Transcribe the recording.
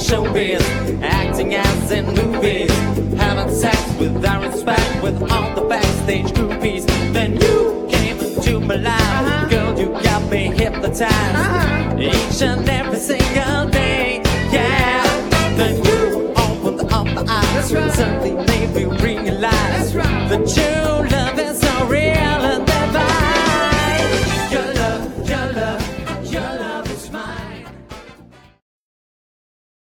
showbiz, acting as in movies, having sex without respect with all the backstage groupies. Then you came into my life, girl, you got me hypnotized each and every single day. Yeah, then you opened up my eyes, suddenly